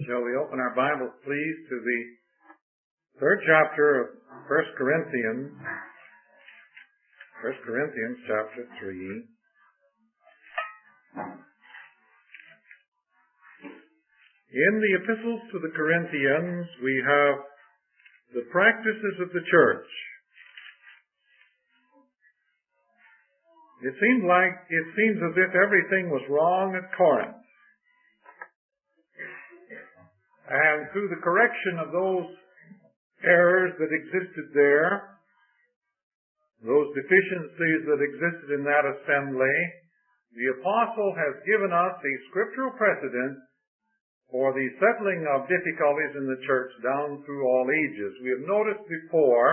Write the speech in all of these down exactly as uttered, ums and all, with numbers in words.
Shall we open our Bibles, please, to the third chapter of First Corinthians. First Corinthians chapter three. In the epistles to the Corinthians, we have the practices of the church. It seemed like, it seems as if everything was wrong at Corinth. And through the correction of those errors that existed there, those deficiencies that existed in that assembly, the apostle has given us a scriptural precedent for the settling of difficulties in the church down through all ages. We have noticed before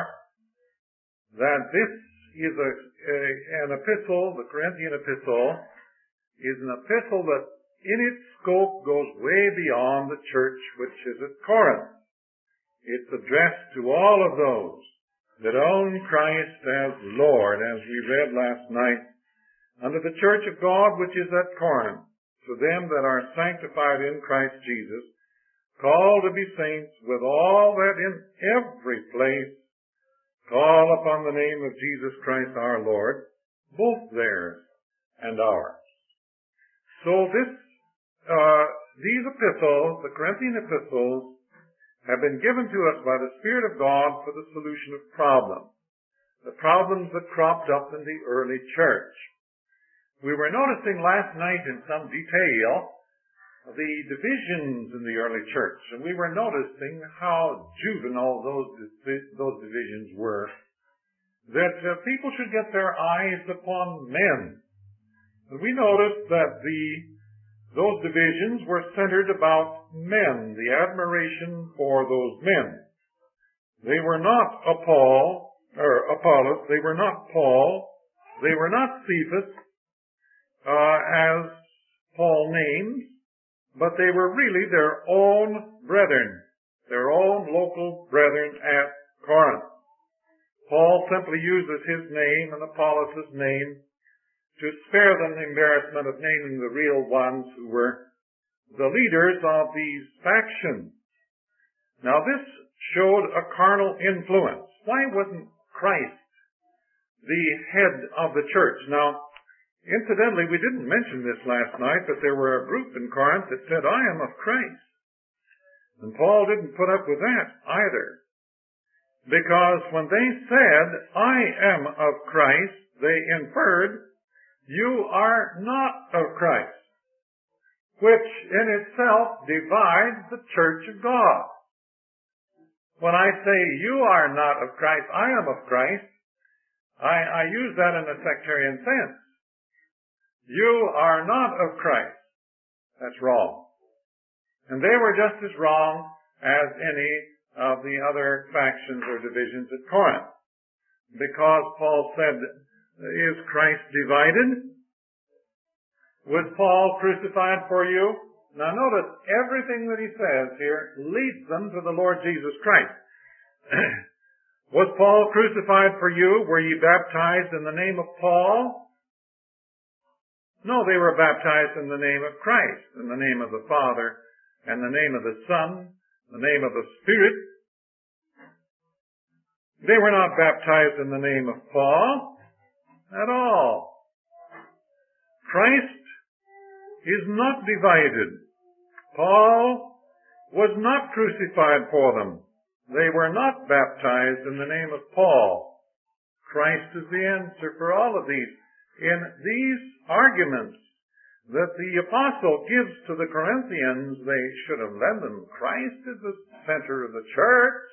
that this is a, a, an epistle, the Corinthian epistle, is an epistle that in its scope goes way beyond the church which is at Corinth. It's addressed to all of those that own Christ as Lord, as we read last night, under the church of God which is at Corinth, to them that are sanctified in Christ Jesus, called to be saints, with all that in every place call upon the name of Jesus Christ our Lord, both theirs and ours. So this Uh, these epistles, the Corinthian epistles, have been given to us by the Spirit of God for the solution of problems. The problems that cropped up in the early church. We were noticing last night in some detail the divisions in the early church, and we were noticing how juvenile those, those divisions were. That uh, people should get their eyes upon men. And we noticed that the Those divisions were centered about men, the admiration for those men. They were not Paul, or Apollos, they were not Paul, they were not Cephas, uh, as Paul names, but they were really their own brethren, their own local brethren at Corinth. Paul simply uses his name and Apollos' name to spare them the embarrassment of naming the real ones who were the leaders of these factions. Now this showed a carnal influence. Why wasn't Christ the head of the church? Now, incidentally, we didn't mention this last night, but there were a group in Corinth that said, I am of Christ. And Paul didn't put up with that either. Because when they said, I am of Christ, they inferred, you are not of Christ, which in itself divides the church of God. When I say you are not of Christ, I am of Christ, I, I use that in a sectarian sense. You are not of Christ. That's wrong. And they were just as wrong as any of the other factions or divisions at Corinth. Because Paul said, is Christ divided? Was Paul crucified for you? Now notice, everything that he says here leads them to the Lord Jesus Christ. Was Paul crucified for you? Were ye baptized in the name of Paul? No, they were baptized in the name of Christ, in the name of the Father, and the name of the Son, the name of the Spirit. They were not baptized in the name of Paul at all. Christ is not divided. Paul was not crucified for them. They were not baptized in the name of Paul. Christ is the answer for all of these. In these arguments that the apostle gives to the Corinthians, they should have led them. Christ is the center of the church.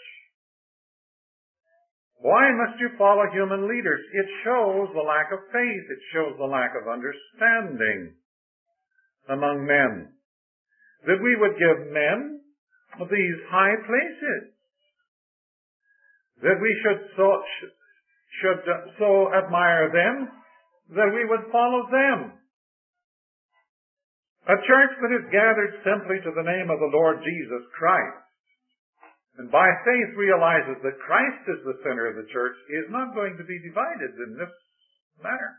Why must you follow human leaders? It shows the lack of faith. It shows the lack of understanding among men. That we would give men these high places. That we should so, should so admire them that we would follow them. A church that is gathered simply to the name of the Lord Jesus Christ, and by faith realizes that Christ is the center of the church, is not going to be divided in this matter.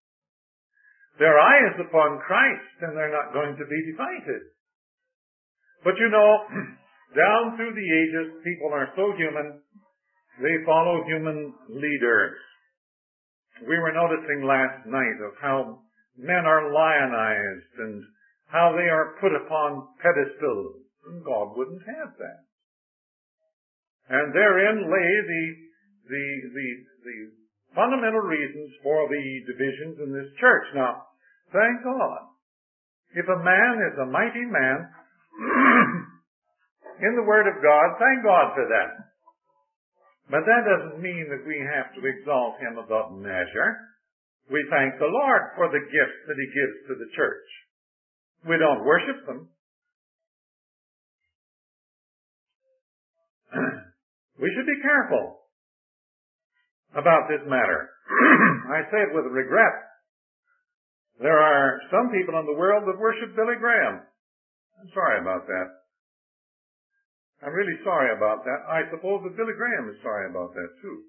Their eye is upon Christ, and they're not going to be divided. But you know, down through the ages, people are so human, they follow human leaders. We were noticing last night of how men are lionized and how they are put upon pedestals. And God wouldn't have that. And therein lay the, the, the, the fundamental reasons for the divisions in this church. Now, thank God. If a man is a mighty man in the Word of God, thank God for that. But that doesn't mean that we have to exalt him above measure. We thank the Lord for the gifts that he gives to the church. We don't worship them. We should be careful about this matter. I say it with regret. There are some people in the world that worship Billy Graham. I'm sorry about that. I'm really sorry about that. I suppose that Billy Graham is sorry about that too.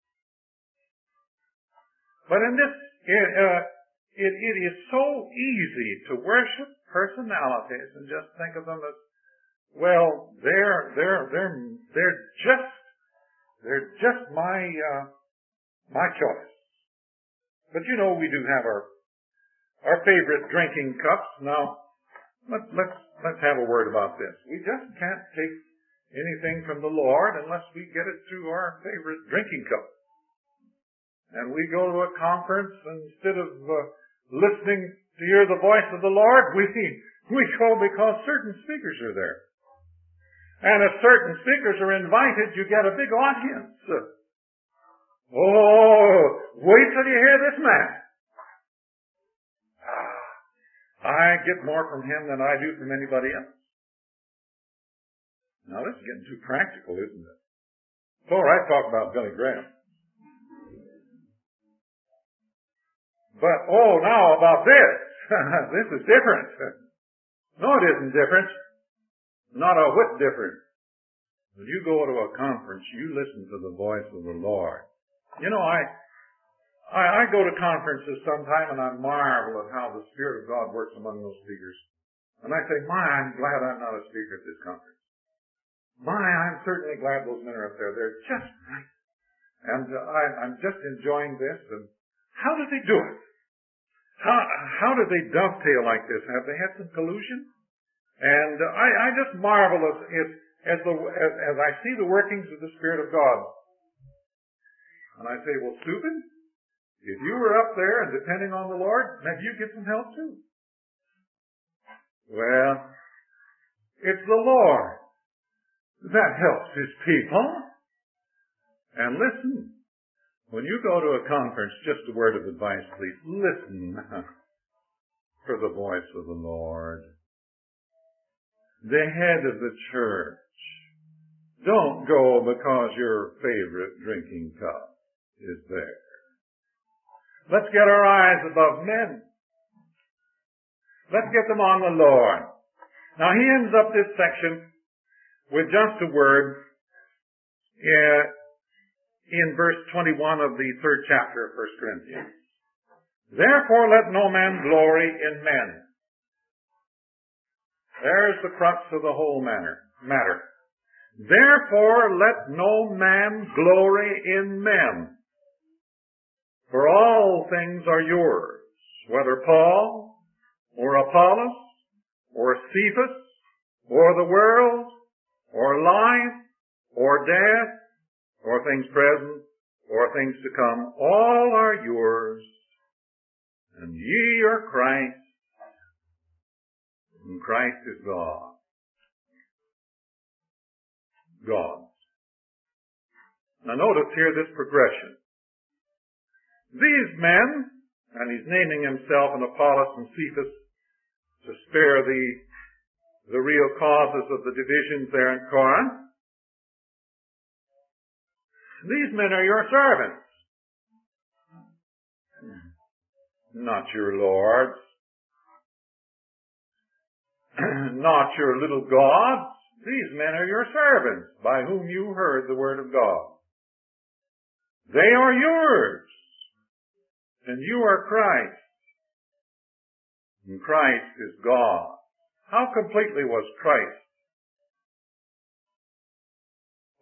But in this, it, uh, it, it is so easy to worship personalities and just think of them as, well, they're, they're, they're, they're just, they're just my, uh, my choice. But you know, we do have our, our favorite drinking cups. Now, let, let's, let's have a word about this. We just can't take anything from the Lord unless we get it through our favorite drinking cup. And we go to a conference, and instead of uh, listening to hear the voice of the Lord, we we go because certain speakers are there. And if certain speakers are invited, you get a big audience. Oh, wait till you hear this man. I get more from him than I do from anybody else. Now, this is getting too practical, isn't it? It's all right to talk about Billy Graham. But, oh, now about this. This is different. No, it isn't different. Not a whit different. When you go to a conference, you listen to the voice of the Lord. You know, I, I, I go to conferences sometime and I marvel at how the Spirit of God works among those speakers. And I say, my, I'm glad I'm not a speaker at this conference. My, I'm certainly glad those men are up there. They're just right. And uh, I, I'm just enjoying this. And how do they do it? How, how do they dovetail like this? Have they had some collusion? And uh, I, I just marvel as, as, as, the, as, as I see the workings of the Spirit of God. And I say, well, stupid, if you were up there and depending on the Lord, maybe you get some help too. Well, it's the Lord that helps his people. And listen, when you go to a conference, just a word of advice, please. Listen for the voice of the Lord. The head of the church. Don't go because your favorite drinking cup is there. Let's get our eyes above men. Let's get them on the Lord. Now he ends up this section with just a word uh, in verse twenty-one of the third chapter of First Corinthians. Therefore let no man glory in men. There's the crux of the whole matter. matter. Therefore let no man glory in men. For all things are yours, whether Paul or Apollos or Cephas or the world or life or death or things present or things to come, all are yours, and ye are Christ, and Christ is God. God. Now notice here this progression. These men, and he's naming himself and Apollos and Cephas to spare the, the real causes of the divisions there in Corinth. These men are your servants, not your lords, not your little gods. These men are your servants, by whom you heard the word of God. They are yours, and you are Christ, and Christ is God. How completely was Christ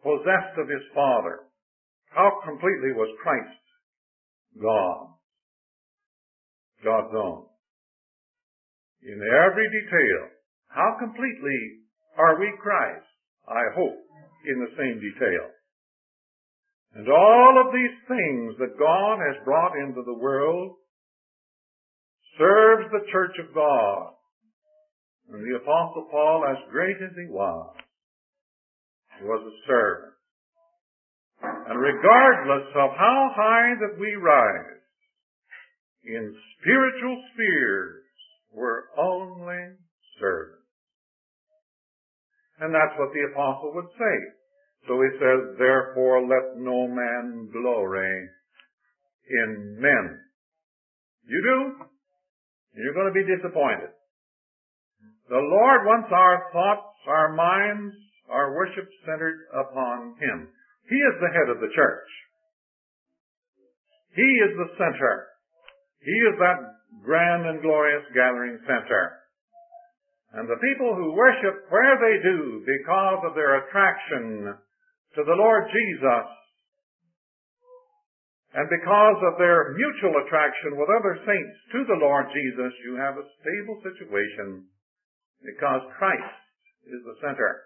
possessed of his Father. How completely was Christ God, God's own? In every detail. How completely are we Christ? I hope in the same detail. And all of these things that God has brought into the world serves the church of God. And the Apostle Paul, as great as he was, was a servant. And regardless of how high that we rise, in spiritual spheres, we're only servants. And that's what the apostle would say. So he says, therefore let no man glory in men. You do? You're going to be disappointed. The Lord wants our thoughts, our minds, our worship centered upon Him. He is the head of the church. He is the center. He is that grand and glorious gathering center. And the people who worship where they do because of their attraction to the Lord Jesus and because of their mutual attraction with other saints to the Lord Jesus, you have a stable situation because Christ is the center.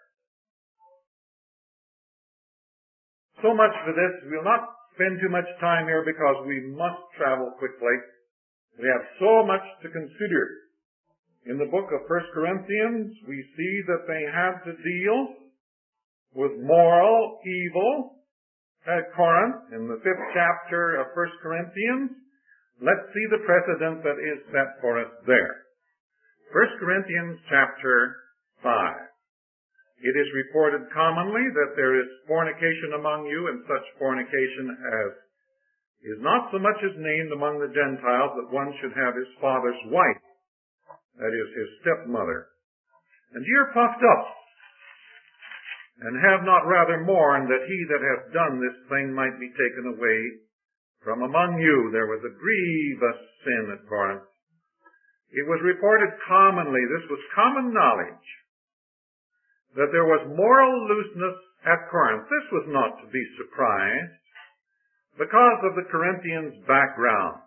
So much for this. We'll not spend too much time here because we must travel quickly. We have so much to consider. In the book of First Corinthians, we see that they had to deal with moral evil at Corinth. In the fifth chapter of First Corinthians, let's see the precedent that is set for us there. First Corinthians chapter five. It is reported commonly that there is fornication among you, and such fornication as is not so much as named among the Gentiles that one should have his father's wife, that is, his stepmother. And ye are puffed up, and have not rather mourned that he that hath done this thing might be taken away from among you. There was a grievous sin at Corinth. It was reported commonly, this was common knowledge, that there was moral looseness at Corinth. This was not to be surprised because of the Corinthians' background.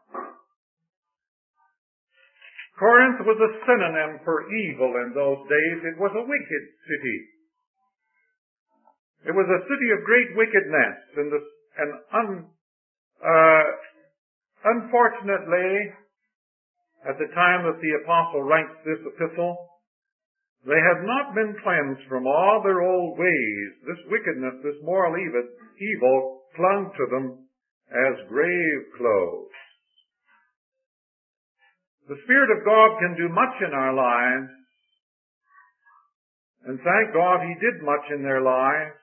Corinth was a synonym for evil in those days. It was a wicked city. It was a city of great wickedness, and, the, and un, uh, unfortunately, at the time that the apostle writes this epistle, they had not been cleansed from all their old ways. This wickedness, this moral evil, evil clung to them as grave clothes. The Spirit of God can do much in our lives, and thank God He did much in their lives,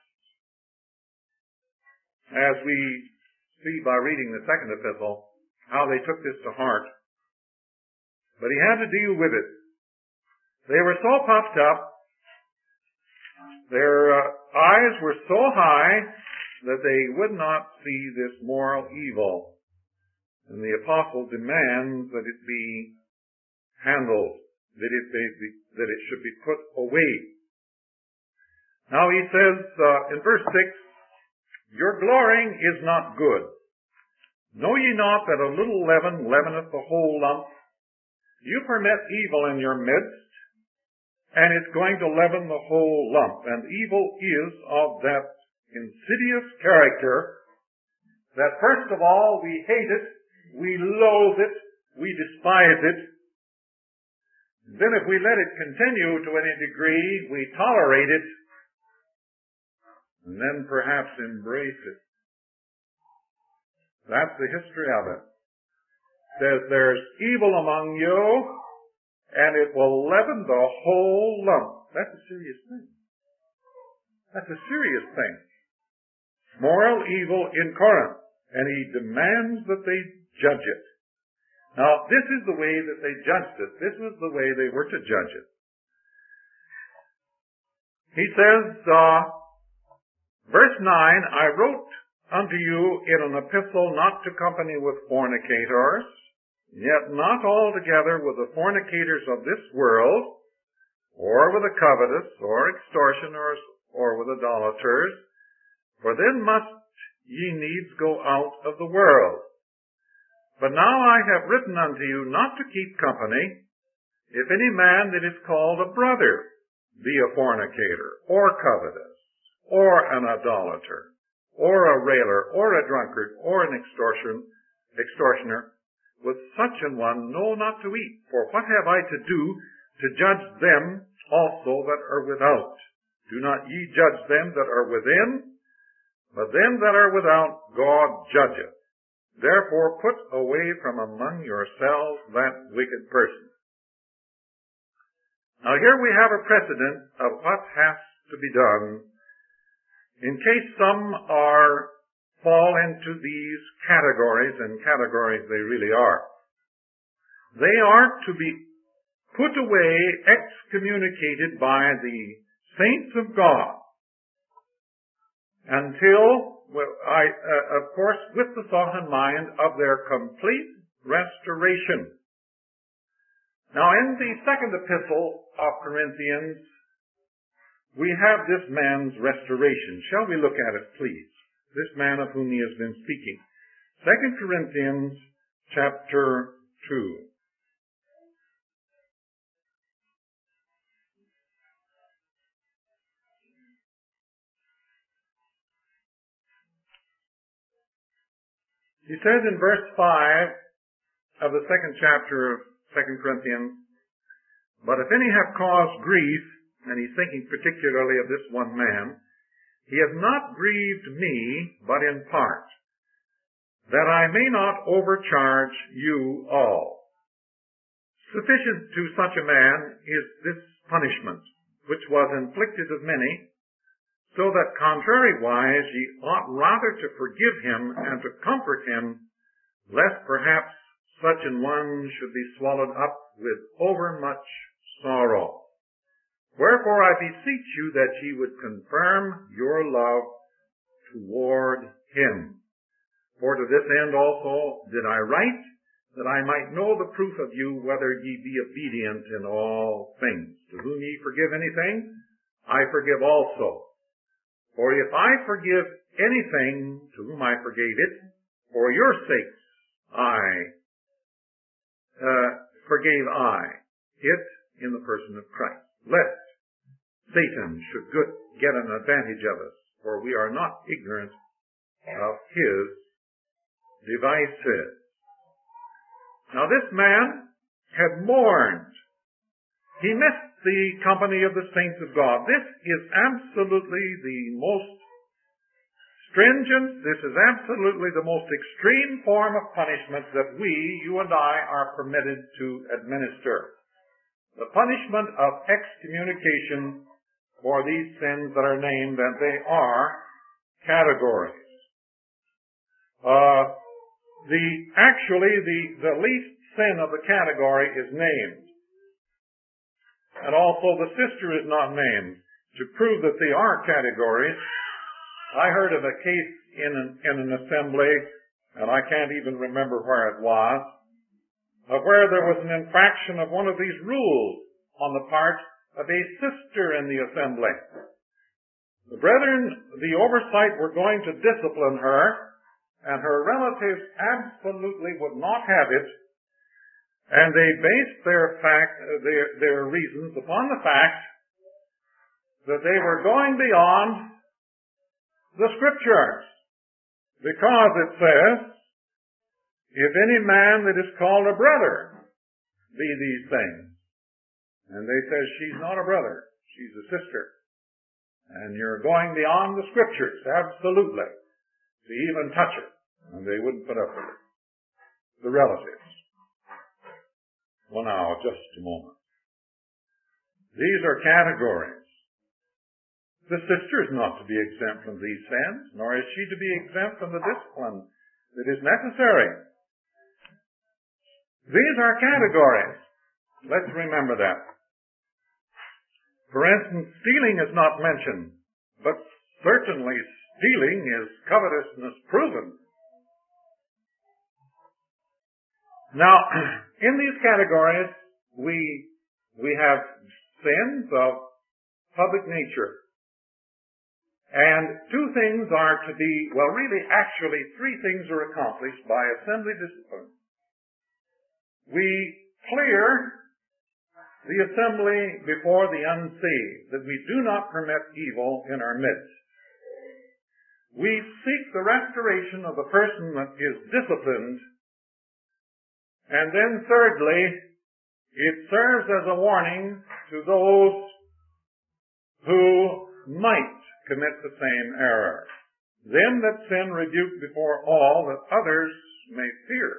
as we see by reading the second epistle, how they took this to heart. But He had to deal with it. They were so puffed up, their uh, eyes were so high that they would not see this moral evil. And the apostle demands that it be handled, that it, be, that it should be put away. Now he says uh, in verse six, your glorying is not good. Know ye not that a little leaven leaveneth the whole lump? You permit evil in your midst, and it's going to leaven the whole lump. And evil is of that insidious character that first of all we hate it, we loathe it, we despise it. Then if we let it continue to any degree, we tolerate it, and then perhaps embrace it. That's the history of it. It says there's evil among you, and it will leaven the whole lump. That's a serious thing. That's a serious thing. Moral evil in Corinth. And he demands that they judge it. Now, this is the way that they judged it. This was the way they were to judge it. He says, uh, verse nine, I wrote unto you in an epistle not to company with fornicators, yet not altogether with the fornicators of this world, or with the covetous, or extortioners, or with idolaters, For then must ye needs go out of the world. But now I have written unto you not to keep company, if any man that is called a brother be a fornicator, or covetous, or an idolater, or a railer, or a drunkard, or an extortion, extortioner, with such an one know not to eat. For what have I to do to judge them also that are without? Do not ye judge them that are within, but them that are without God judgeth. Therefore put away from among yourselves that wicked person. Now here we have a precedent of what has to be done in case some are fall into these categories, and categories they really are. They are to be put away, excommunicated by the saints of God until, well, I, uh, of course, with the thought in mind of their complete restoration. Now, in the second epistle of Corinthians, we have this man's restoration. Shall we look at it, please? This man of whom he has been speaking. Second Corinthians chapter two. He says in verse five of the second chapter of Second Corinthians, but if any have caused grief, and he's thinking particularly of this one man, he has not grieved me, but in part, that I may not overcharge you all. Sufficient to such a man is this punishment, which was inflicted of many, so that contrariwise ye ought rather to forgive him and to comfort him, lest perhaps such an one should be swallowed up with overmuch sorrow. Wherefore I beseech you that ye would confirm your love toward him. For to this end also did I write, that I might know the proof of you, whether ye be obedient in all things. To whom ye forgive anything, I forgive also. For if I forgive anything to whom I forgave it, for your sakes I uh, forgave I it in the person of Christ, lest Satan should good, get an advantage of us, for we are not ignorant of his devices. Now this man had mourned. He missed the company of the saints of God. This is absolutely the most stringent, this is absolutely the most extreme form of punishment that we, you and I, are permitted to administer. The punishment of excommunication for these sins that are named, and they are categories. Uh, the actually the, the least sin of the category is named. And also the sister is not named. To prove that they are categories, I heard of a case in an, in an assembly, and I can't even remember where it was, of where there was an infraction of one of these rules on the part of a sister in the assembly. The brethren, the oversight, were going to discipline her, and her relatives absolutely would not have it, and they based their fact, their, their reasons upon the fact that they were going beyond the Scriptures. Because it says, if any man that is called a brother be these things. And they say, she's not a brother, she's a sister. And you're going beyond the Scriptures, absolutely, to even touch her. And they wouldn't put up with it. The relatives. Well now, just a moment. These are categories. The sister is not to be exempt from these sins, nor is she to be exempt from the discipline that is necessary. These are categories. Let's remember that. For instance, stealing is not mentioned, but certainly stealing is covetousness proven. Now, in these categories, we, we have sins of public nature. And two things are to be, well really actually three things are accomplished by assembly discipline. We clear the assembly before the unsaved, that we do not permit evil in our midst. We seek the restoration of the person that is disciplined. And then thirdly, it serves as a warning to those who might commit the same error. Them that sin rebuke before all, that others may fear.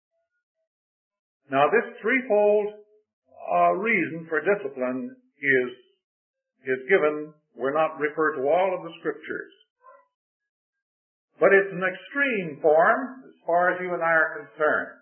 Now this threefold uh, reason for discipline is, is given. We're not referred to all of the scriptures. But it's an extreme form as far as you and I are concerned.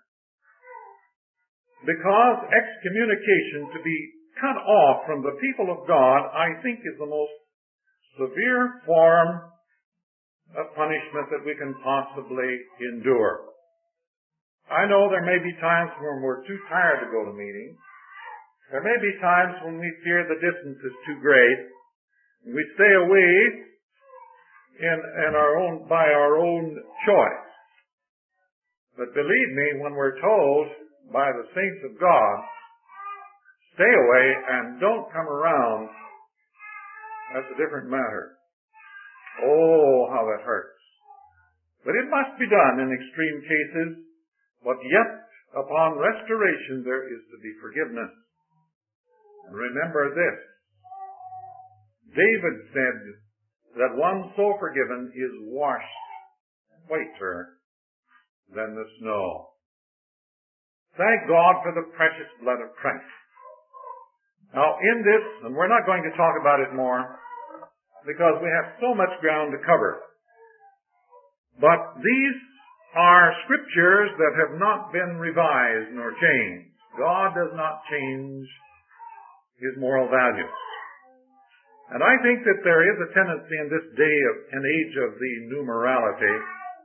Because excommunication, to be cut off from the people of God, I think is the most severe form of punishment that we can possibly endure. I know there may be times when we're too tired to go to meetings. There may be times when we fear the distance is too great, and we stay away in, in our own, by our own choice. But believe me, when we're told by the saints of God, stay away and don't come around, that's a different matter. Oh, how that hurts. But it must be done in extreme cases, but yet upon restoration there is to be forgiveness. And remember this, David said that one so forgiven is washed whiter than the snow. Thank God for the precious blood of Christ. Now in this, and we're not going to talk about it more, because we have so much ground to cover. But these are scriptures that have not been revised nor changed. God does not change His moral values. And I think that there is a tendency in this day of an age of the new morality,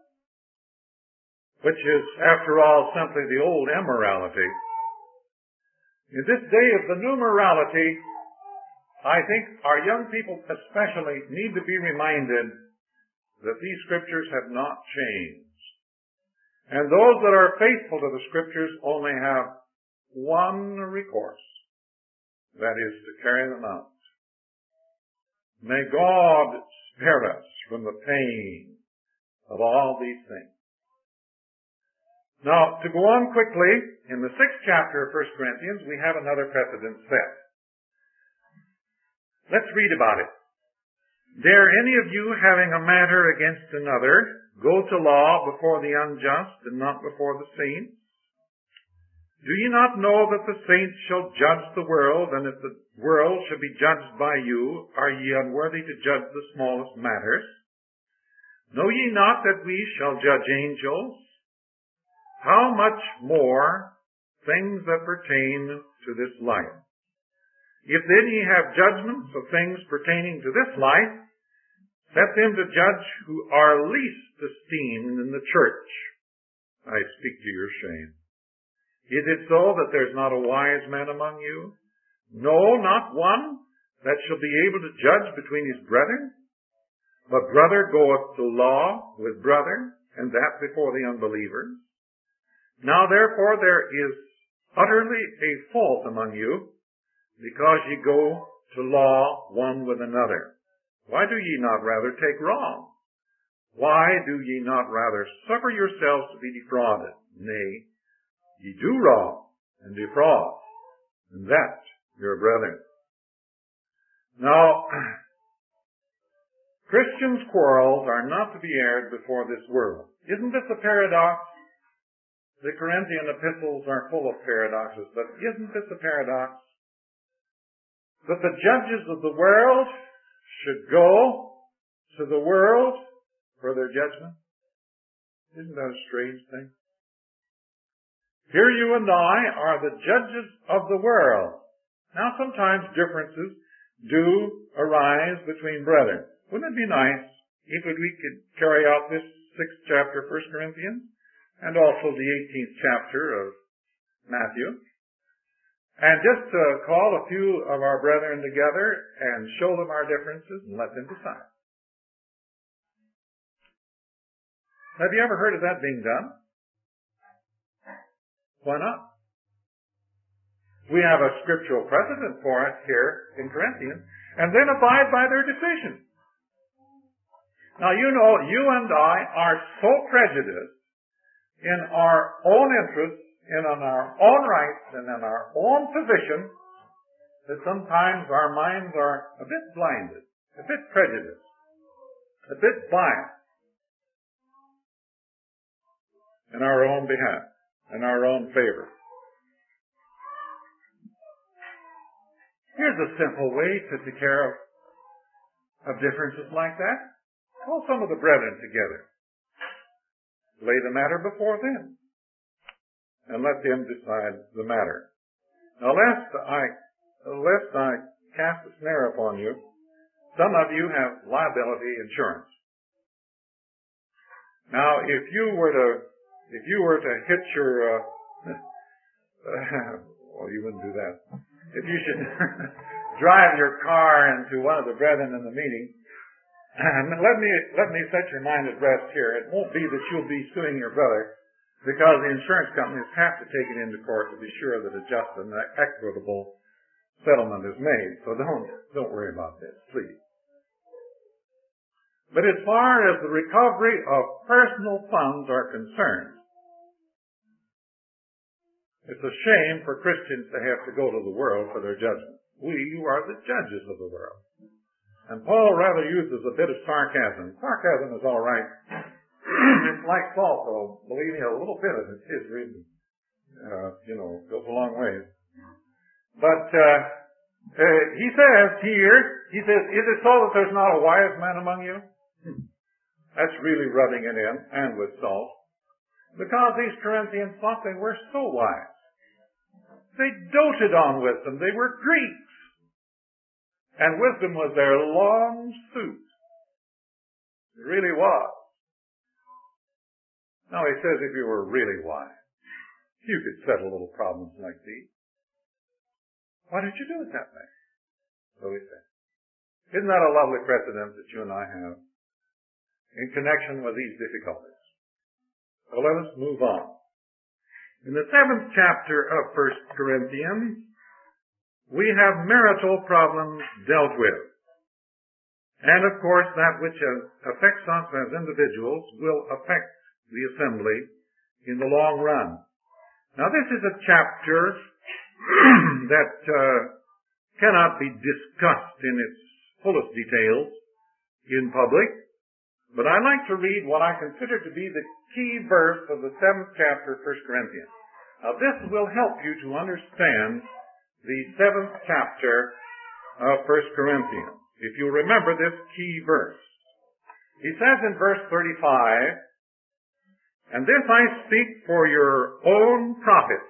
which is, after all, simply the old immorality. In this day of the new morality, I think our young people especially need to be reminded that these scriptures have not changed. And those that are faithful to the scriptures only have one recourse, that is to carry them out. May God spare us from the pain of all these things. Now, to go on quickly, in the sixth chapter of First Corinthians, we have another precedent set. Let's read about it. Dare any of you, having a matter against another, go to law before the unjust and not before the saints? Do ye not know that the saints shall judge the world, and if the world shall be judged by you, are ye unworthy to judge the smallest matters? Know ye not that we shall judge angels? How much more things that pertain to this life? If then ye have judgments of things pertaining to this life, set them to judge who are least esteemed in the church. I speak to your shame. Is it so that there's not a wise man among you? No, not one that shall be able to judge between his brethren. But brother goeth to law with brother, and that before the unbelievers. Now therefore there is utterly a fault among you, because ye go to law one with another. Why do ye not rather take wrong? Why do ye not rather suffer yourselves to be defrauded? Nay, ye do wrong and defraud, and that your brethren. Now, Christians' quarrels are not to be aired before this world. Isn't this a paradox? The Corinthian epistles are full of paradoxes, but isn't this a paradox? That the judges of the world should go to the world for their judgment? Isn't that a strange thing? Here you and I are the judges of the world. Now sometimes differences do arise between brethren. Wouldn't it be nice if we could carry out this sixth chapter of First Corinthians and also the eighteenth chapter of Matthew, and just to call a few of our brethren together and show them our differences and let them decide. Have you ever heard of that being done? Why not? We have a scriptural precedent for it here in Corinthians, and then abide by their decision. Now, you know, you and I are so prejudiced in our own interests, and in our own rights, and in our own position, that sometimes our minds are a bit blinded, a bit prejudiced, a bit biased in our own behalf, in our own favor. Here's a simple way to take care of, of differences like that. Call some of the brethren together. Lay the matter before them. And let them decide the matter. Now, lest I, lest I cast a snare upon you, some of you have liability insurance. Now, if you were to, if you were to hit your, uh, well, you wouldn't do that. If you should drive your car into one of the brethren in the meeting, let me let me set your mind at rest here. It won't be that you'll be suing your brother, because the insurance companies have to take it into court to be sure that a just and equitable settlement is made. So don't don't worry about this, please. But as far as the recovery of personal funds are concerned, it's a shame for Christians to have to go to the world for their judgment. We are the judges of the world. And Paul rather uses a bit of sarcasm. Sarcasm is all right. It's like salt, though. Believe me, a little bit of it is really, uh, you know, goes a long way. But uh, uh, he says here, he says, is it so that there's not a wise man among you? That's really rubbing it in, and with salt. Because these Corinthians thought they were so wise. They doted on wisdom. They were Greeks. And wisdom was their long suit. It really was. Now he says if you were really wise, you could settle little problems like these. Why didn't you do it that way? So he said. Isn't that a lovely precedent that you and I have in connection with these difficulties? So let us move on. In the seventh chapter of First Corinthians, we have marital problems dealt with. And of course, that which affects us as individuals will affect the assembly in the long run. Now, this is a chapter that uh, cannot be discussed in its fullest details in public, but I'd like to read what I consider to be the key verse of the seventh chapter of First Corinthians. Now, this will help you to understand the seventh chapter of First Corinthians. If you remember this key verse. He says in verse thirty-five, and this I speak for your own profit,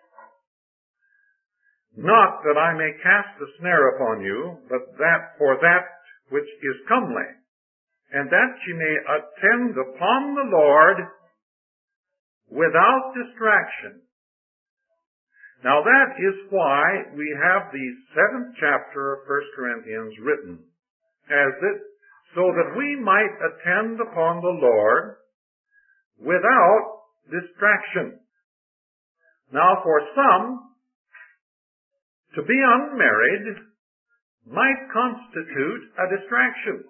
not that I may cast a snare upon you, but that for that which is comely, and that ye may attend upon the Lord without distraction. Now that is why we have the seventh chapter of First Corinthians written, as it, so that we might attend upon the Lord without distraction. Now for some, to be unmarried might constitute a distraction.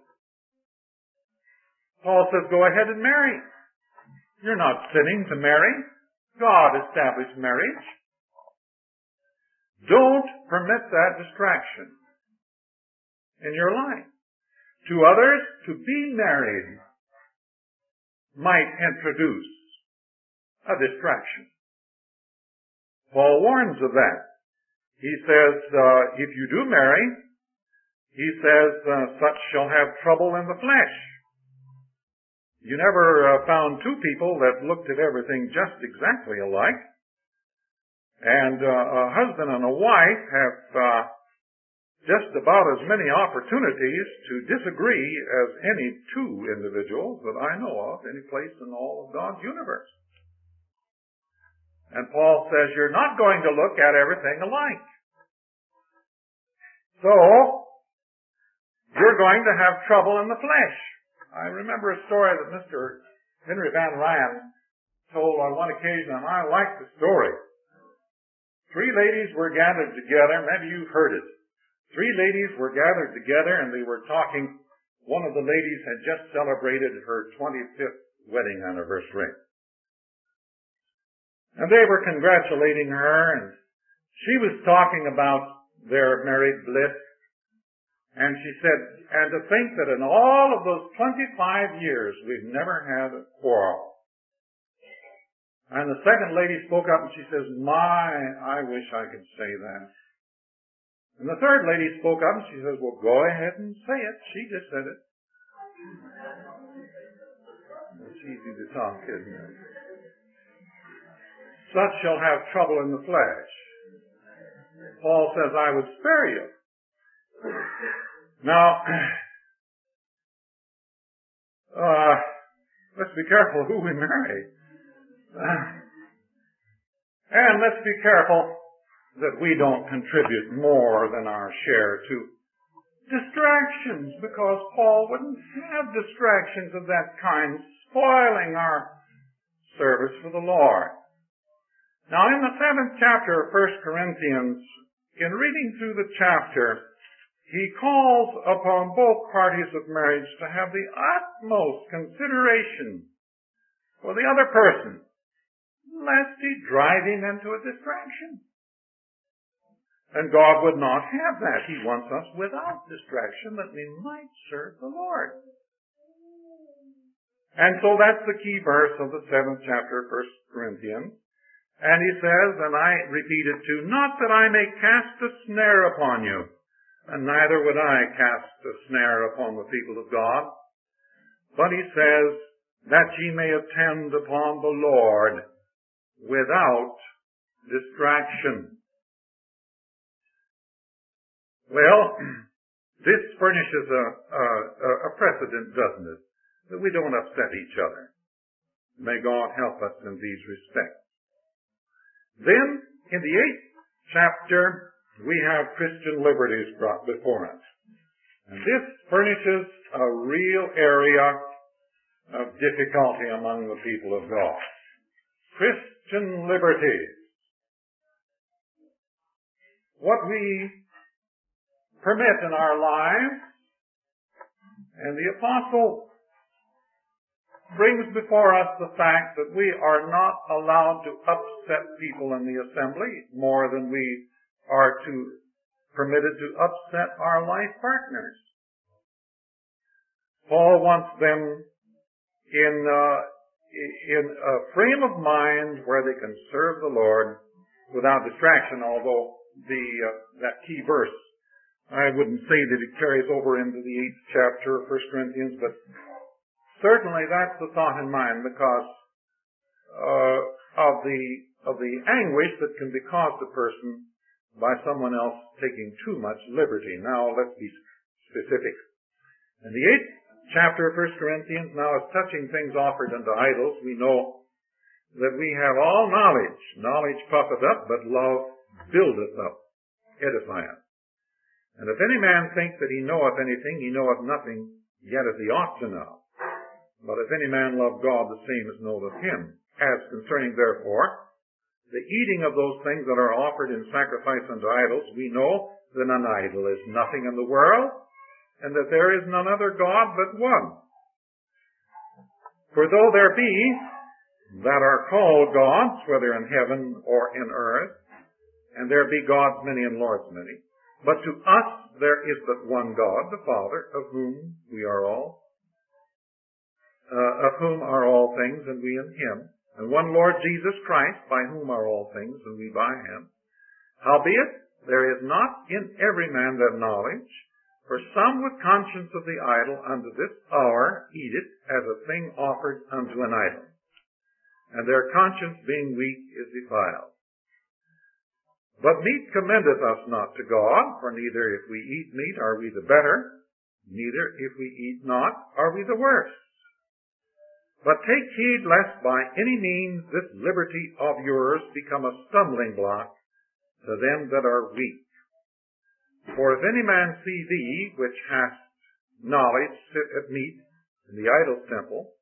Paul says, go ahead and marry. You're not sinning to marry. God established marriage. Don't permit that distraction in your life. To others, to be married might introduce a distraction. Paul warns of that. He says, uh, if you do marry, he says, uh, such shall have trouble in the flesh. You never uh, found two people that looked at everything just exactly alike. And uh, a husband and a wife have uh, just about as many opportunities to disagree as any two individuals that I know of, any place in all of God's universe. And Paul says you're not going to look at everything alike. So, you're going to have trouble in the flesh. I remember a story that Mister Henry Van Ryan told on one occasion, and I like the story. Three ladies were gathered together. Maybe you've heard it. Three ladies were gathered together, and they were talking. One of the ladies had just celebrated her twenty-fifth wedding anniversary. And they were congratulating her, and she was talking about their married bliss. And she said, and to think that in all of those twenty-five years, we've never had a quarrel. And the second lady spoke up and she says, my, I wish I could say that. And the third lady spoke up and she says, well, go ahead and say it. She just said it. It's easy to talk, isn't it? Such shall have trouble in the flesh. Paul says, I would spare you. Now, uh, let's be careful who we marry. And let's be careful that we don't contribute more than our share to distractions, because Paul wouldn't have distractions of that kind spoiling our service for the Lord. Now, in the seventh chapter of First Corinthians, in reading through the chapter, he calls upon both parties of marriage to have the utmost consideration for the other person, lest he drive him into a distraction. And God would not have that. He wants us without distraction that we might serve the Lord. And so that's the key verse of the seventh chapter of First Corinthians. And he says, and I repeat it too, not that I may cast a snare upon you, and neither would I cast a snare upon the people of God. But he says, that ye may attend upon the Lord without distraction. Well, this furnishes a, a, a precedent, doesn't it? That we don't upset each other. May God help us in these respects. Then, in the eighth chapter, we have Christian liberties brought before us. And this furnishes a real area of difficulty among the people of God. Christian liberties. What we permit in our lives, and the apostle brings before us the fact that we are not allowed to upset people in the assembly more than we are to permitted to upset our life partners. Paul wants them in uh, in a frame of mind where they can serve the Lord without distraction, although the uh, that key verse, I wouldn't say that it carries over into the eighth chapter of First Corinthians, but certainly that's the thought in mind, because uh, of the of the anguish that can be caused a person by someone else taking too much liberty. Now let's be specific. In the eighth chapter of First Corinthians, now as touching things offered unto idols, we know that we have all knowledge. Knowledge puffeth up, but love buildeth up, edifieth. And if any man think that he knoweth anything, he knoweth nothing, yet as he ought to know. But if any man love God, the same as knoweth him. As concerning, therefore, the eating of those things that are offered in sacrifice unto idols, we know that an idol is nothing in the world, and that there is none other God but one. For though there be that are called gods, whether in heaven or in earth, and there be gods many and lords many, but to us there is but one God, the Father, of whom we are all, uh, of whom are all things, and we in him, and one Lord Jesus Christ, by whom are all things, and we by him. Howbeit, there is not in every man that knowledge, for some with conscience of the idol unto this hour eat it as a thing offered unto an idol, and their conscience being weak is defiled. But meat commendeth us not to God, for neither if we eat meat are we the better, neither if we eat not are we the worse. But take heed lest by any means this liberty of yours become a stumbling block to them that are weak. For if any man see thee, which hast knowledge, sit at meat in the idol's temple,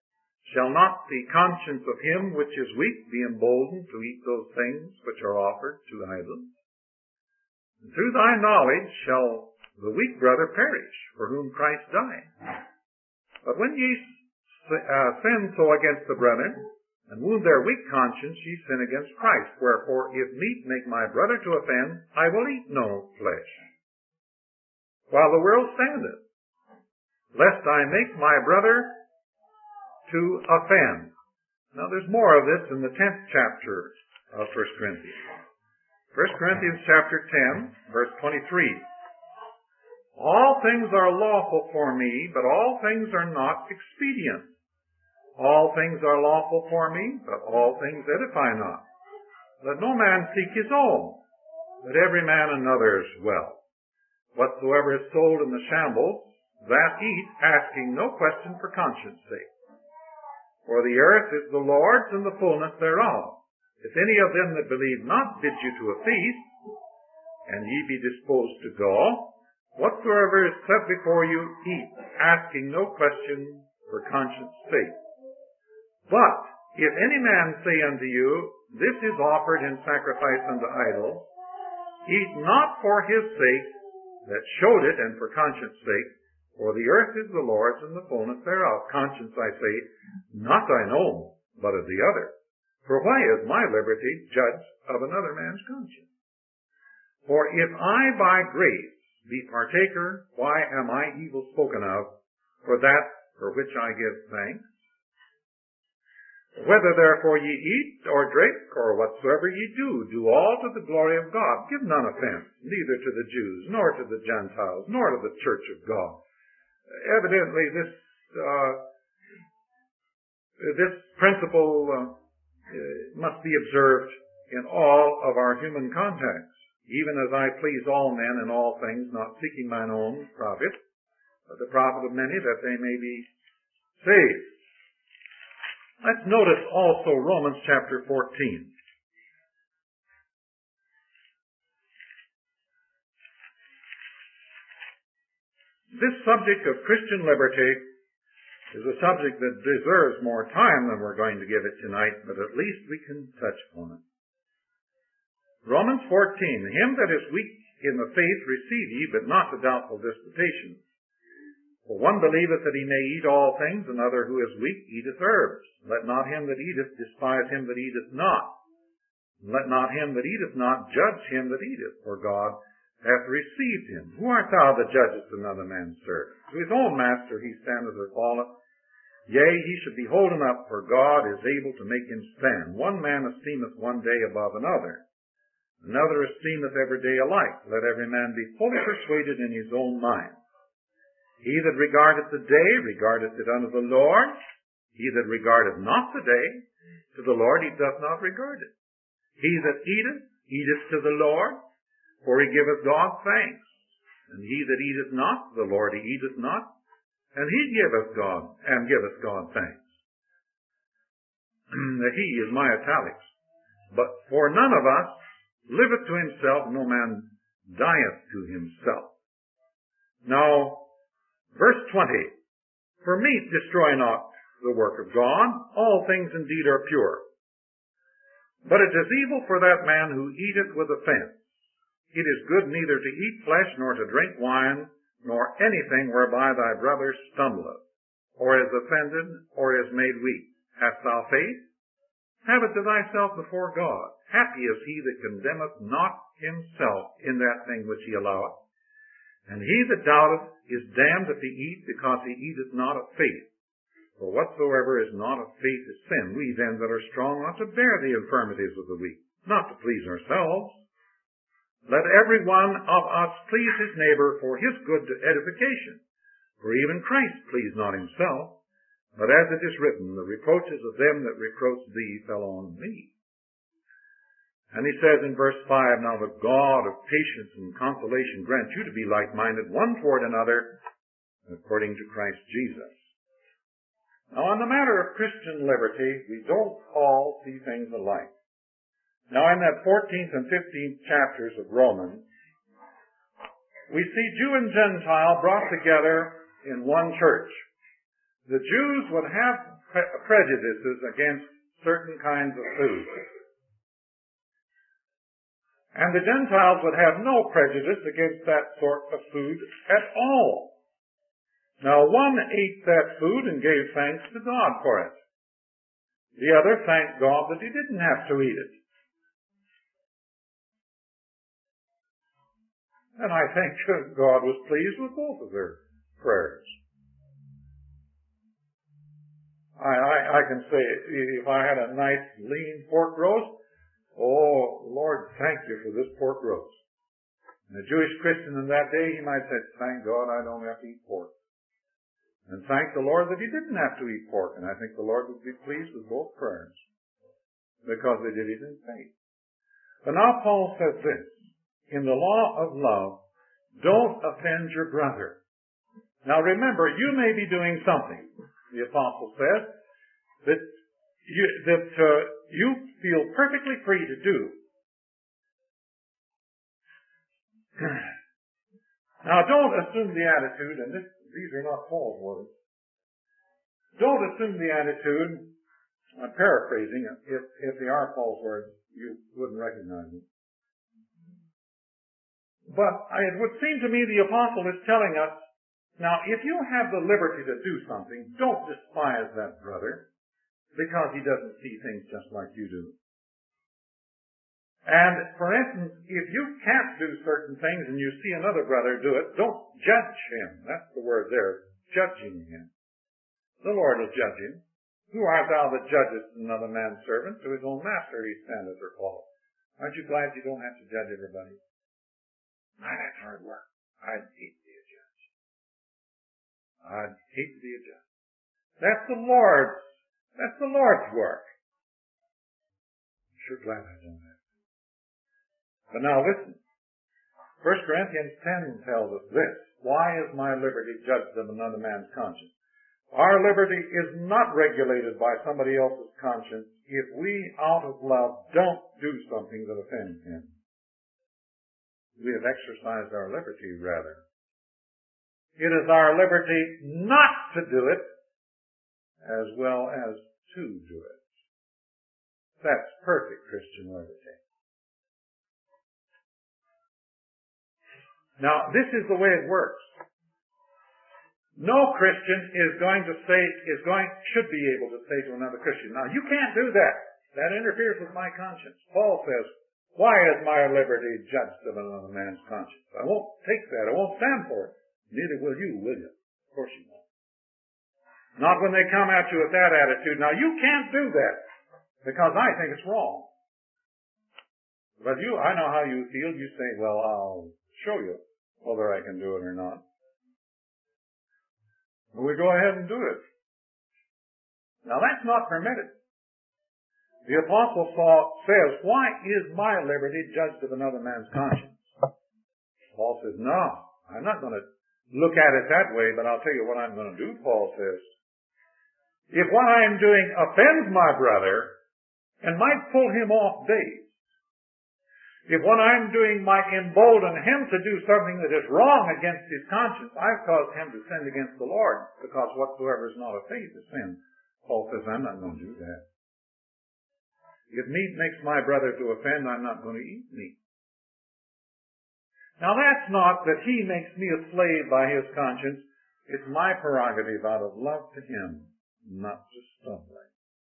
Shall not the conscience of him which is weak be emboldened to eat those things which are offered to idols? And through thy knowledge shall the weak brother perish, for whom Christ died. But when ye uh, sin so against the brethren, and wound their weak conscience, ye sin against Christ. Wherefore, if meat make my brother to offend, I will eat no flesh, while the world standeth, lest I make my brother to offend. Now there's more of this in the tenth chapter of First Corinthians. First Corinthians chapter ten, verse twenty-three. All things are lawful for me, but all things are not expedient. All things are lawful for me, but all things edify not. Let no man seek his own, but every man another's well. Whatsoever is sold in the shambles, that eat, asking no question for conscience sake. For the earth is the Lord's and the fullness thereof. If any of them that believe not bid you to a feast, and ye be disposed to go, whatsoever is set before you, eat, asking no question for conscience sake. But if any man say unto you, this is offered in sacrifice unto idols, eat not for his sake that showed it, and for conscience sake, for the earth is the Lord's and the fullness thereof. Conscience, I say, not thine own, but of the other. For why is my liberty judged of another man's conscience? For if I by grace be partaker, why am I evil spoken of for that for which I give thanks? Whether therefore ye eat or drink or whatsoever ye do, do all to the glory of God. Give none offense, neither to the Jews, nor to the Gentiles, nor to the church of God. Evidently, this uh, this principle uh, must be observed in all of our human contacts. Even as I please all men in all things, not seeking mine own profit, but the profit of many, that they may be saved. Let's notice also Romans chapter fourteen. This subject of Christian liberty is a subject that deserves more time than we're going to give it tonight, but at least we can touch upon it. Romans fourteen, him that is weak in the faith receive ye, but not the doubtful disputations. For one believeth that he may eat all things, another who is weak eateth herbs. Let not him that eateth despise him that eateth not. And let not him that eateth not judge him that eateth, for God hath received him. Who art thou that judgest another man's servant? To his own master he standeth or falleth. Yea, he should be holden up, for God is able to make him stand. One man esteemeth one day above another, another esteemeth every day alike. Let every man be fully persuaded in his own mind. He that regardeth the day regardeth it unto the Lord. He that regardeth not the day, to the Lord he doth not regard it. He that eateth, eateth to the Lord, for he giveth God thanks. And he that eateth not to the Lord, he eateth not, and he giveth God, and giveth God thanks. The he is my italics. But for none of us liveth to himself, no man dieth to himself. Now, verse twenty, for meat destroy not the work of God, all things indeed are pure. But it is evil for that man who eateth with offense. It is good neither to eat flesh, nor to drink wine, nor anything whereby thy brother stumbleth, or is offended, or is made weak. Hast thou faith? Have it to thyself before God. Happy is he that condemneth not himself in that thing which he alloweth. And he that doubteth is damned if he eat, because he eateth not of faith. For whatsoever is not of faith is sin. We then that are strong ought to bear the infirmities of the weak, not to please ourselves. Let every one of us please his neighbor for his good edification. For even Christ pleased not himself, but as it is written, the reproaches of them that reproach thee fell on me. And he says in verse five, now the God of patience and consolation grant you to be like-minded one toward another, according to Christ Jesus. Now on the matter of Christian liberty, we don't all see things alike. Now in that fourteenth and fifteenth chapters of Romans, we see Jew and Gentile brought together in one church. The Jews would have pre- prejudices against certain kinds of food. And the Gentiles would have no prejudice against that sort of food at all. Now, one ate that food and gave thanks to God for it. The other thanked God that he didn't have to eat it. And I think God was pleased with both of their prayers. I, I, I can say, if I had a nice lean pork roast, oh, Lord, thank you for this pork roast. And a Jewish Christian in that day, he might say, thank God I don't have to eat pork. And thank the Lord that he didn't have to eat pork. And I think the Lord would be pleased with both prayers, because they did it in faith. But now Paul says this, in the law of love, don't offend your brother. Now remember, you may be doing something, the apostle says, that you, that uh, you feel perfectly free to do. Now don't assume the attitude, and this, these are not Paul's words. Don't assume the attitude, I'm paraphrasing, if, if they are Paul's words, you wouldn't recognize them. But it would seem to me the apostle is telling us, now if you have the liberty to do something, don't despise that brother, because he doesn't see things just like you do. And, for instance, if you can't do certain things and you see another brother do it, don't judge him. That's the word there, judging him. The Lord will judge him. Who art thou that judgest another man's servant? To his own master he standeth or falleth. Aren't you glad you don't have to judge everybody? Ah, that's hard work. I'd hate to be a judge. I'd hate to be a judge. That's the Lord's, that's the Lord's work. I'm sure glad I don't have to. But now listen. First Corinthians ten tells us this. Why is my liberty judged of another man's conscience? Our liberty is not regulated by somebody else's conscience if we, out of love, don't do something that offends him. We have exercised our liberty, rather. It is our liberty not to do it as well as to do it. That's perfect Christian liberty. Now, this is the way it works. No Christian is going to say, is going, should be able to say to another Christian, now you can't do that. That interferes with my conscience. Paul says, why is my liberty judged of another man's conscience? I won't take that. I won't stand for it. Neither will you, will you? Of course you won't. Not when they come at you with that attitude. Now you can't do that because I think it's wrong. But you, I know how you feel. You say, well, I'll show you whether I can do it or not. We go ahead and do it. Now that's not permitted. The Apostle Paul says, why is my liberty judged of another man's conscience? Paul says, no, I'm not going to look at it that way, but I'll tell you what I'm going to do, Paul says. If what I'm doing offends my brother and might pull him off base, if what I'm doing might embolden him to do something that is wrong against his conscience, I've caused him to sin against the Lord, because whatsoever is not of faith is sin. Paul says, I'm not going to do that. If meat makes my brother to offend, I'm not going to eat meat. Now that's not that he makes me a slave by his conscience. It's my prerogative out of love to him, not to stumble.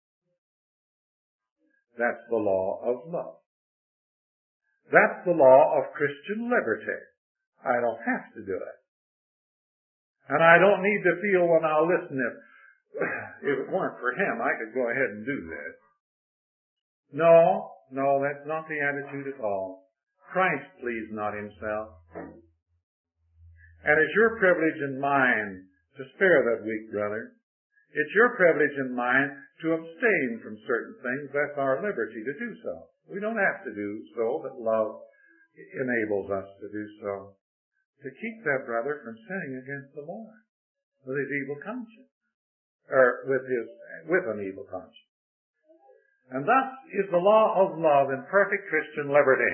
That's the law of love. That's the law of Christian liberty. I don't have to do it. And I don't need to feel, well, now listen, if, if it weren't for him, I could go ahead and do that. No, no, that's not the attitude at all. Christ pleased not himself. And it's your privilege and mine to spare that weak brother. It's your privilege and mine to abstain from certain things. That's our liberty to do so. We don't have to do so, but love enables us to do so. To keep that brother from sinning against the Lord with his evil conscience. Or with his, with an evil conscience. And thus is the law of love in perfect Christian liberty.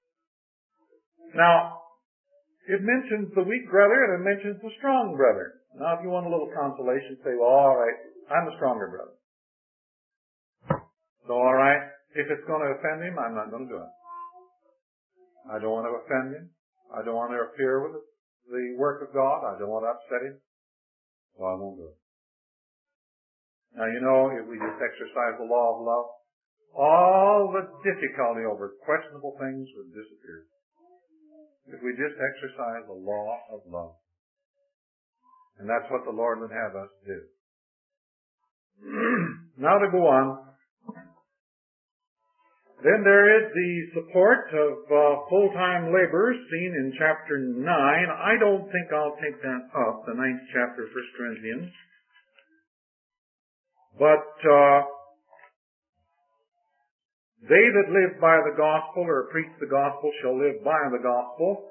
Now, it mentions the weak brother and it mentions the strong brother. Now, if you want a little consolation, say, well, all right, I'm the stronger brother. So, all right, if it's going to offend him, I'm not going to do it. I don't want to offend him. I don't want to interfere with the work of God. I don't want to upset him. So I won't do it. Now, you know, if we just exercise the law of love, all the difficulty over questionable things would disappear. If we just exercise the law of love. And that's what the Lord would have us do. Now to go on. Then there is the support of uh, full-time laborers seen in chapter nine. I don't think I'll take that up, the ninth chapter of First Corinthians. But uh, they that live by the gospel or preach the gospel shall live by the gospel.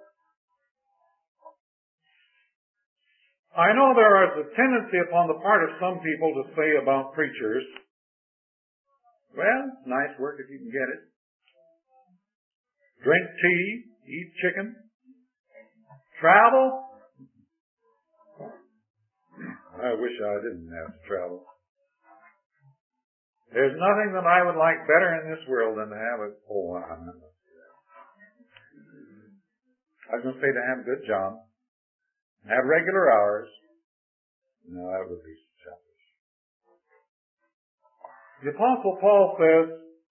I know there is a tendency upon the part of some people to say about preachers, well, nice work if you can get it. Drink tea, eat chicken, travel. I wish I didn't have to travel. There's nothing that I would like better in this world than to have a, oh, I'm not going to say that. I was going to say to have a good job, have regular hours. No, that would be selfish. The Apostle Paul says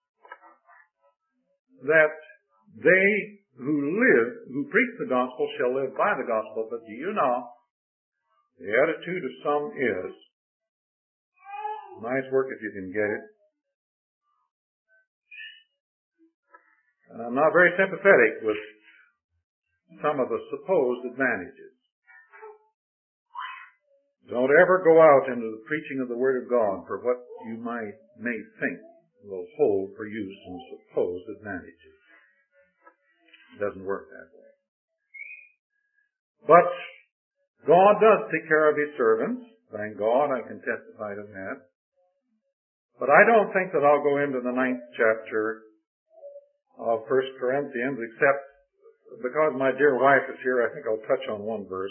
that they who live, who preach the gospel shall live by the gospel. But do you know, the attitude of some is, nice work if you can get it. And I'm not very sympathetic with some of the supposed advantages. Don't ever go out into the preaching of the Word of God for what you might may think will hold for you some supposed advantages. It doesn't work that way. But God does take care of His servants. Thank God, I can testify to that. But I don't think that I'll go into the ninth chapter of First Corinthians, except because my dear wife is here, I think I'll touch on one verse.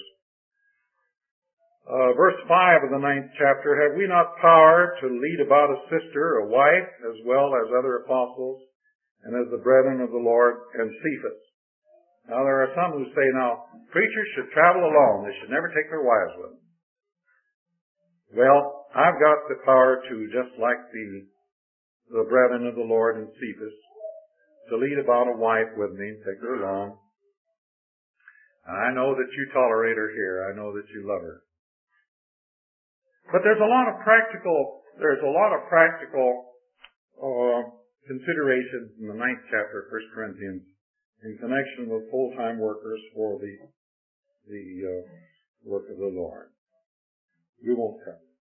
Uh, verse five of the ninth chapter, have we not power to lead about a sister, a wife, as well as other apostles, and as the brethren of the Lord, and Cephas? Now there are some who say, now, preachers should travel alone. They should never take their wives with them. Well, I've got the power to, just like the, the brethren of the Lord and Cephas, to lead about a wife with me, take her along. And I know that you tolerate her here. I know that you love her. But there's a lot of practical, there's a lot of practical uh, considerations in the ninth chapter of First Corinthians in connection with full-time workers for the the uh, work of the Lord. We won't cover it.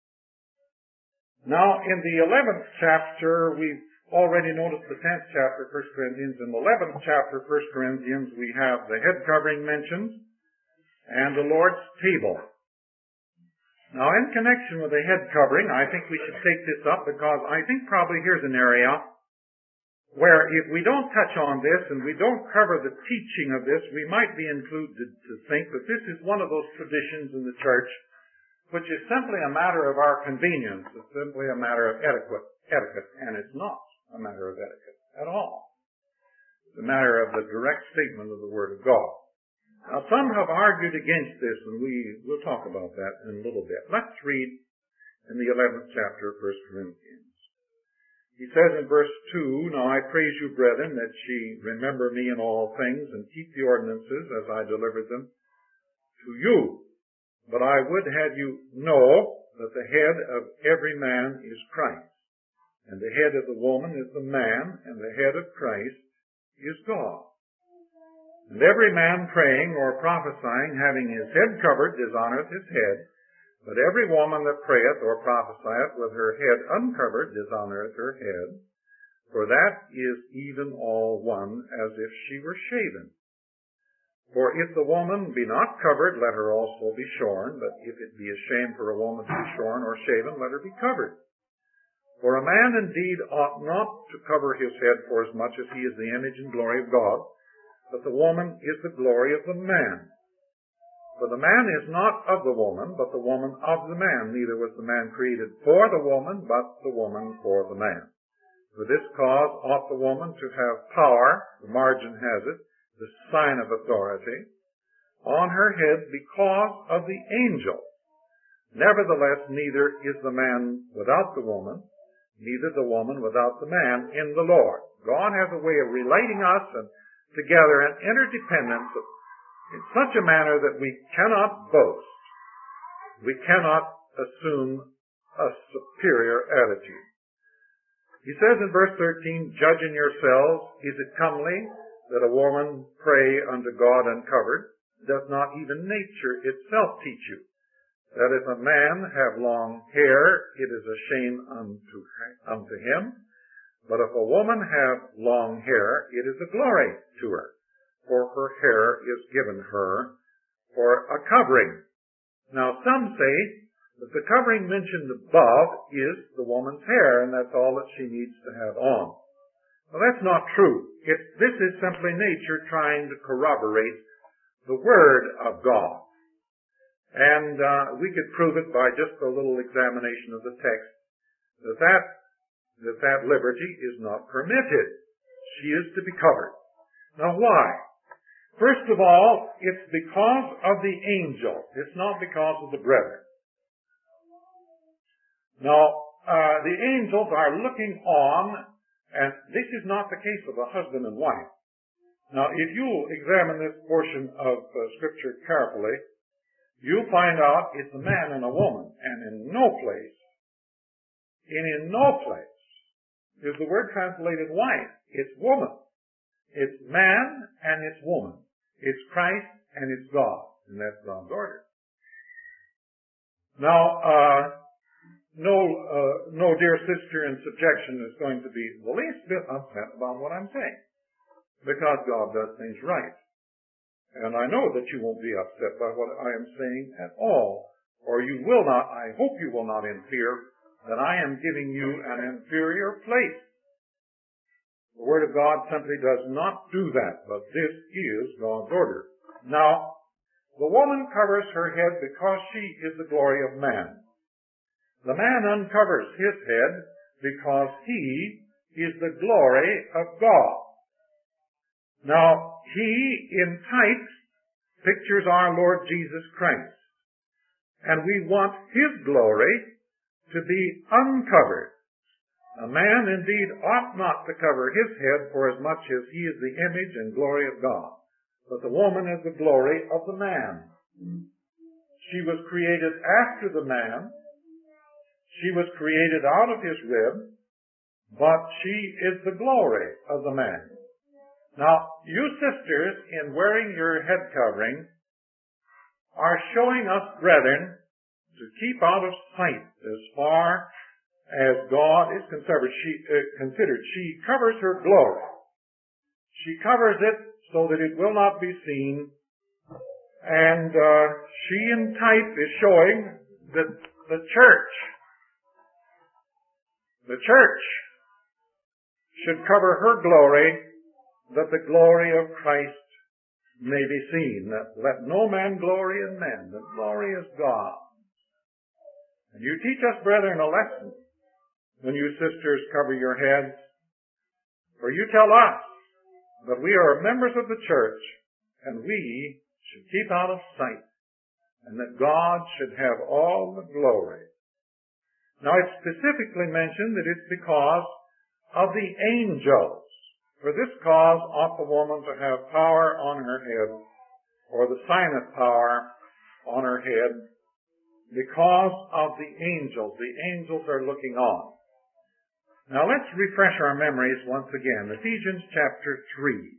Now, in the eleventh chapter, we've already noticed the tenth chapter of First Corinthians. In the eleventh chapter of First Corinthians, we have the head covering mentioned and the Lord's table. Now, in connection with the head covering, I think we should take this up because I think probably here's an area where if we don't touch on this and we don't cover the teaching of this, we might be included to think that this is one of those traditions in the church which is simply a matter of our convenience. It's simply a matter of etiquette, etiquette, and it's not a matter of etiquette at all. It's a matter of the direct statement of the Word of God. Now, some have argued against this, and we will talk about that in a little bit. Let's read in the eleventh chapter of First Corinthians. He says in verse two, now I praise you, brethren, that ye remember me in all things, and keep the ordinances as I delivered them to you. But I would have you know that the head of every man is Christ, and the head of the woman is the man, and the head of Christ is God. And every man praying or prophesying, having his head covered, dishonoreth his head. But every woman that prayeth or prophesieth with her head uncovered, dishonoreth her head. For that is even all one, as if she were shaven. For if the woman be not covered, let her also be shorn. But if it be a shame for a woman to be shorn or shaven, let her be covered. For a man indeed ought not to cover his head, forasmuch as he is the image and glory of God. But the woman is the glory of the man. For the man is not of the woman, but the woman of the man. Neither was the man created for the woman, but the woman for the man. For this cause ought the woman to have power, the margin has it, the sign of authority, on her head because of the angel. Nevertheless, neither is the man without the woman, neither the woman without the man in the Lord. God has a way of relating us and together in interdependence in such a manner that we cannot boast. We cannot assume a superior attitude. He says in verse thirteen, judging yourselves, is it comely that a woman pray unto God uncovered? Does not even nature itself teach you that if a man have long hair, it is a shame unto, unto him? But if a woman have long hair, it is a glory to her, for her hair is given her for a covering. Now some say that the covering mentioned above is the woman's hair, and that's all that she needs to have on. Well, that's not true. It, this is simply nature trying to corroborate the Word of God. And uh, we could prove it by just a little examination of the text, that that, that that liberty is not permitted. She is to be covered. Now why? First of all, it's because of the angel. It's not because of the brethren. Now, uh, the angels are looking on, and this is not the case of a husband and wife. Now, if you examine this portion of uh, Scripture carefully, you'll find out it's a man and a woman, and in no place, and in no place is the word translated wife. It's woman. It's man and it's woman. It's Christ and it's God, and that's God's order. Now, uh, no, uh, no dear sister in subjection is going to be the least bit upset about what I'm saying, because God does things right. And I know that you won't be upset by what I am saying at all, or you will not, I hope you will not infer that I am giving you an inferior place. The Word of God simply does not do that, but this is God's order. Now, the woman covers her head because she is the glory of man. The man uncovers his head because he is the glory of God. Now, he, in types, pictures our Lord Jesus Christ. And we want his glory to be uncovered. A man indeed ought not to cover his head, for as much as he is the image and glory of God. But the woman is the glory of the man. She was created after the man. She was created out of his rib, but she is the glory of the man. Now, you sisters, in wearing your head covering, are showing us, brethren, to keep out of sight as far as God is considered. She, uh, considered. She covers her glory. She covers it so that it will not be seen. And uh, she, in type, is showing that the church, the church should cover her glory, that the glory of Christ may be seen. That let no man glory in man. The glory is God. And you teach us, brethren, a lesson when you sisters cover your heads. For you tell us that we are members of the church and we should keep out of sight and that God should have all the glory. Now it's specifically mentioned that it's because of the angels. For this cause ought the woman to have power on her head, or the sign of power on her head, because of the angels. The angels are looking on. Now let's refresh our memories once again. Ephesians chapter three.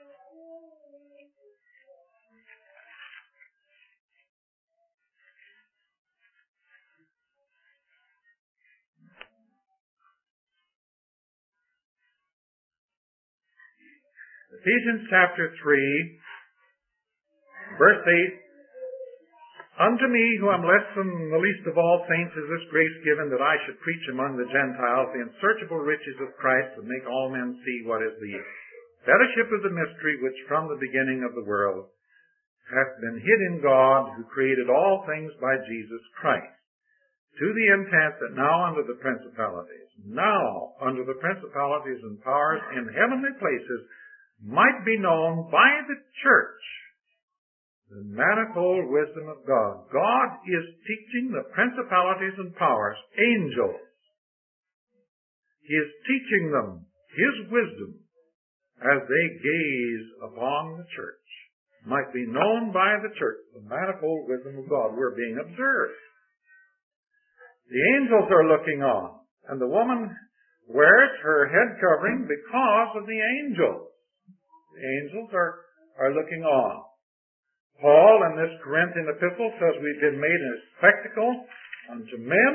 Ephesians chapter three, verse eight. Unto me, who am less than the least of all saints, is this grace given, that I should preach among the Gentiles the unsearchable riches of Christ, and make all men see what is the fellowship of the mystery which from the beginning of the world hath been hid in God, who created all things by Jesus Christ, to the intent that now under the principalities, now under the principalities and powers in heavenly places, might be known by the church the manifold wisdom of God. God is teaching the principalities and powers, angels. He is teaching them His wisdom as they gaze upon the church. Might be known by the church, the manifold wisdom of God. We're being observed. The angels are looking on, and the woman wears her head covering because of the angels. The angels are, are looking on. Paul in this Corinthian epistle says we've been made a spectacle unto men.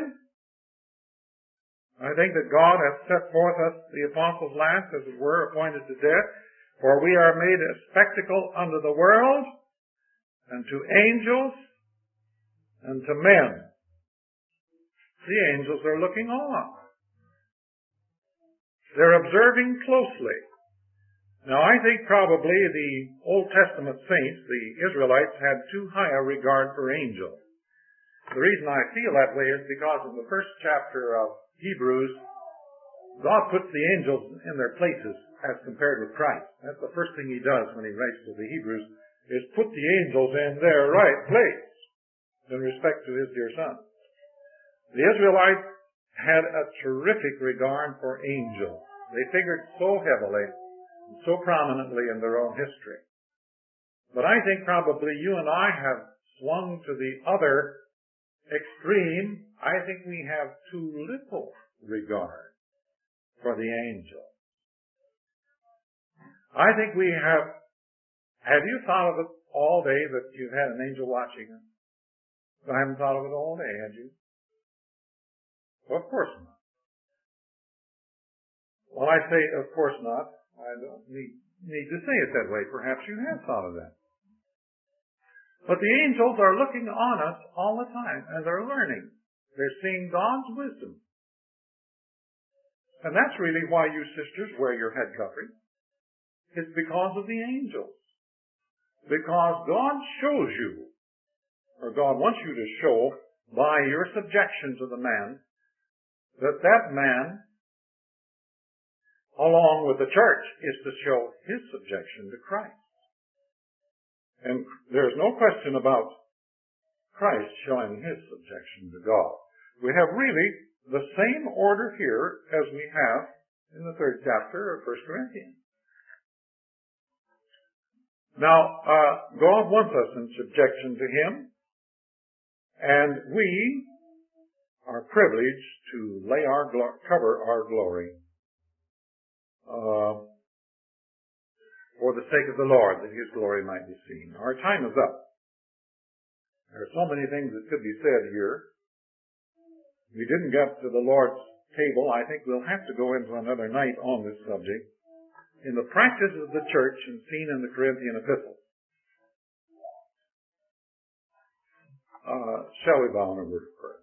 I think that God hath set forth us the apostles' last, as it were, appointed to death. For we are made a spectacle unto the world, and to angels, and to men. The angels are looking on. They're observing closely. Now, I think probably the Old Testament saints, the Israelites, had too high a regard for angels. The reason I feel that way is because in the first chapter of Hebrews, God puts the angels in their places as compared with Christ. That's the first thing He does when He writes to the Hebrews, is put the angels in their right place in respect to His dear Son. The Israelites had a terrific regard for angels. They figured so heavily, so prominently in their own history. But I think probably you and I have swung to the other extreme. I think we have too little regard for the angel. I think we have, have you thought of it all day that you've had an angel watching you? I haven't thought of it all day, had you? Well, of course not. Well, I say, of course not. I don't need, need to say it that way. Perhaps you have thought of that. But the angels are looking on us all the time, and they're learning. They're seeing God's wisdom. And that's really why you sisters wear your head covering. It's because of the angels. Because God shows you, or God wants you to show by your subjection to the man, that that man, along with the church, is to show his subjection to Christ. And there's no question about Christ showing his subjection to God. We have really the same order here as we have in the third chapter of First Corinthians. Now, uh, God wants us in subjection to Him, and we are privileged to lay our glo- cover our glory uh, for the sake of the Lord, that His glory might be seen. Our time is up. There are so many things that could be said here. We didn't get to the Lord's table. I think we'll have to go into another night on this subject. In the practice of the church and seen in the Corinthian epistles. Uh, shall we bow in a word of prayer?